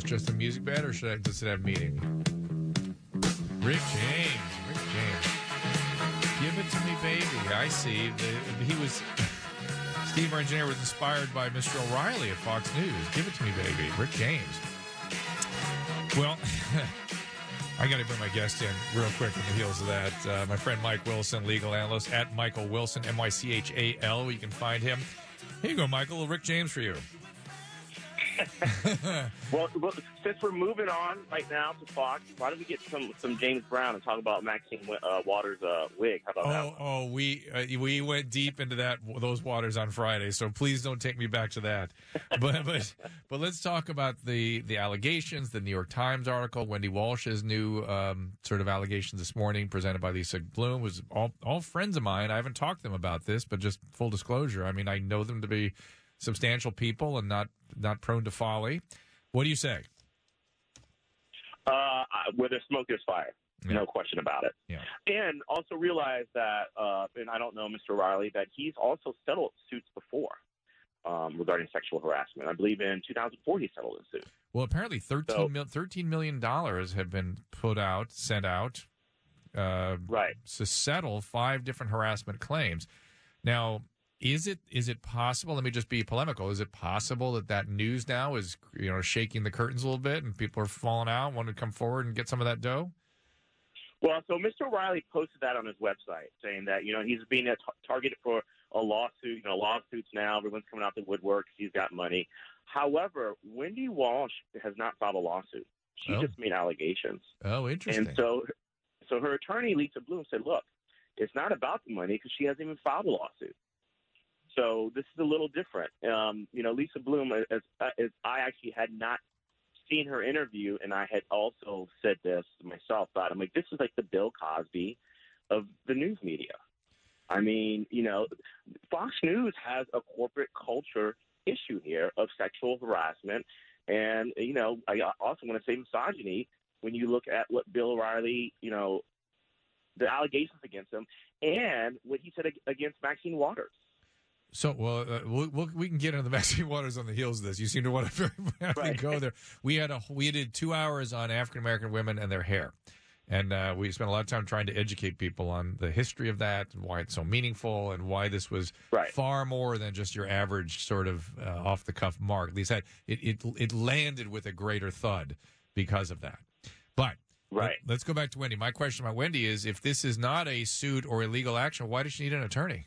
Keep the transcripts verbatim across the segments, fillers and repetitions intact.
this just a music bed, or should I, does it have meaning? Rick James. Rick James. Give it to me, baby. I see. The, he was... Steve, our engineer, was inspired by Mister O'Reilly at Fox News. Give it to me, baby. Rick James. Well, I got to bring my guest in real quick on the heels of that. Uh, my friend Mike Wilson, legal analyst at Michael Wilson, M Y C H A L. You can find him. Here you go, Michael. Rick James for you. well, well, since we're moving on right now to Fox, why don't we get some some James Brown and talk about Maxine uh, Waters' uh, wig? How about oh, that? One? Oh, we uh, we went deep into that those waters on Friday, so please don't take me back to that. But but but let's talk about the the allegations. The New York Times article, Wendy Walsh's new um, sort of allegations this morning, presented by Lisa Bloom, was all all friends of mine. I haven't talked to them about this, but just full disclosure, I mean, I know them to be substantial people and not not prone to folly. What do you say? Uh, where there's smoke, there's fire. Yeah. No question about it. Yeah. And also realize that, uh, and I don't know Mister O'Reilly, that he's also settled suits before um, regarding sexual harassment. I believe in two thousand four he settled a suit. Well, apparently thirteen, so, mil- thirteen million dollars have been put out, sent out, uh, right. to settle five different harassment claims. Now, Is it is it possible? Let me just be polemical. Is it possible that that news now is, you know, shaking the curtains a little bit, and people are falling out, want to come forward and get some of that dough? Well, so Mister O'Reilly posted that on his website, saying that, you know, he's being a t- targeted for a lawsuit. You know, lawsuits now. Everyone's coming out the woodwork. He's got money. However, Wendy Walsh has not filed a lawsuit. She oh. just made allegations. Oh, interesting. And so, so her attorney Lisa Bloom said, "Look, it's not about the money because she hasn't even filed a lawsuit." So this is a little different. Um, you know, Lisa Bloom, as, as I actually had not seen her interview, and I had also said this myself, but I'm like, this is like the Bill Cosby of the news media. I mean, you know, Fox News has a corporate culture issue here of sexual harassment. And, you know, I also want to say misogyny when you look at what Bill O'Reilly, you know, the allegations against him and what he said against Maxine Waters. So, well, uh, we'll, we'll, we can get into the Maxine Waters on the heels of this. You seem to want to very right. go there. We had a we did two hours on African American women and their hair, and uh, we spent a lot of time trying to educate people on the history of that and why it's so meaningful and why this was right. far more than just your average sort of uh, off the cuff mark. At least that it, it it landed with a greater thud because of that. But right. let, let's go back to Wendy. My question about Wendy is: if this is not a suit or illegal action, why does she need an attorney?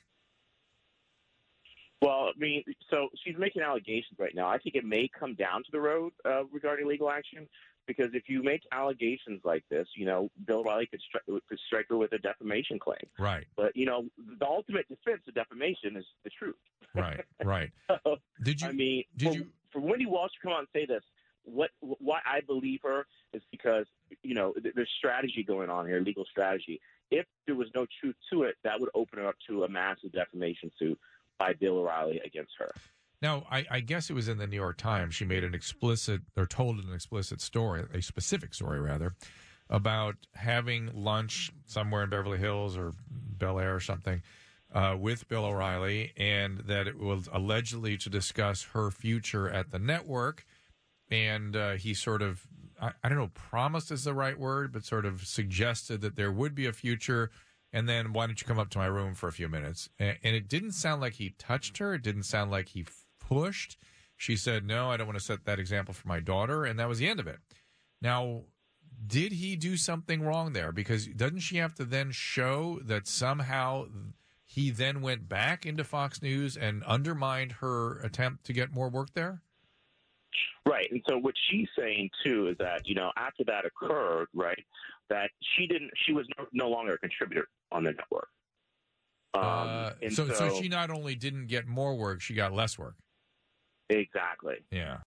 Well, I mean, so she's making allegations right now. I think it may come down to the road uh, regarding legal action, because if you make allegations like this, you know, Bill O'Reilly could, stri- could strike her with a defamation claim. Right. But, you know, the ultimate defense of defamation is the truth. Right, right. so, did you? I mean, did for, you? For Wendy Walsh to come out and say this, what why I believe her is because, you know, there's strategy going on here, legal strategy. If there was no truth to it, that would open her up to a massive defamation suit by Bill O'Reilly against her. Now, I, I guess it was in the New York Times. She made an explicit, or told an explicit story, a specific story rather, about having lunch somewhere in Beverly Hills or Bel Air or something uh, with Bill O'Reilly, and that it was allegedly to discuss her future at the network. And uh, he sort of, I, I don't know, promised is the right word, but sort of suggested that there would be a future. And then, why don't you come up to my room for a few minutes? And, and it didn't sound like he touched her. It didn't sound like he pushed. She said, no, I don't want to set that example for my daughter. And that was the end of it. Now, did he do something wrong there? Because doesn't she have to then show that somehow he then went back into Fox News and undermined her attempt to get more work there? Right. And so what she's saying, too, is that, you know, after that occurred, right, that she didn't, she was no, no longer a contributor on the network. Um, uh, and so, so, so she not only didn't get more work, she got less work. Exactly. Yeah.